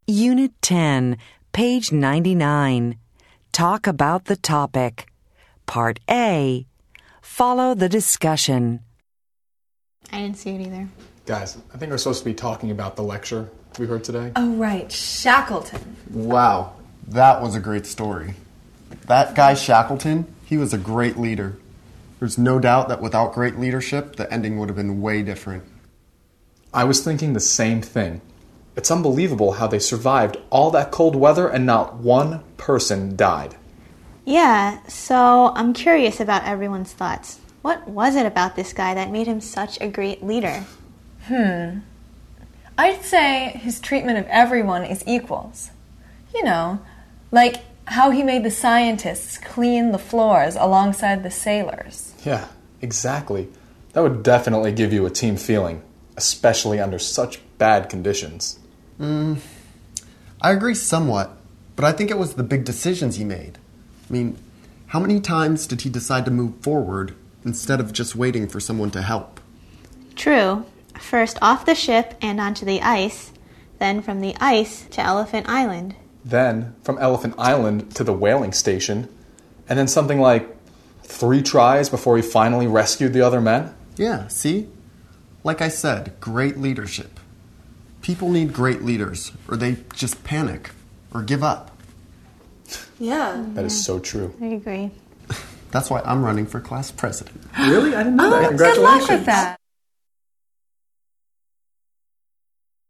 Unit 10, page 99. Talk about the topic. Part A. Follow the discussion. I didn't see it either. Guys, I think we're supposed to be talking about the lecture we heard today. Oh, right. Shackleton. Wow, that was a great story. That guy Shackleton, he was a great leader. There's no doubt that without great leadership, the ending would have been way different. I was thinking the same thing. It's unbelievable how they survived all that cold weather and not one person died. Yeah, so I'm curious about everyone's thoughts. What was it about this guy that made him such a great leader? I'd say his treatment of everyone is equals. You know, like how he made the scientists clean the floors alongside the sailors. Yeah, exactly. That would definitely give you a team feeling, especially under such bad conditions. I agree somewhat, but I think it was the big decisions he made. I mean, how many times did he decide to move forward instead of just waiting for someone to help? True. First off the ship and onto the ice, then from the ice to Elephant Island. Then from Elephant Island to the whaling station, and then something like 3 tries before he finally rescued the other men? Yeah, see? Like I said, great leadership. People need great leaders, or they just panic or give up. Yeah. That is so true. I agree. That's why I'm running for class president. Really? I didn't know that. Good Congratulations. luck with that.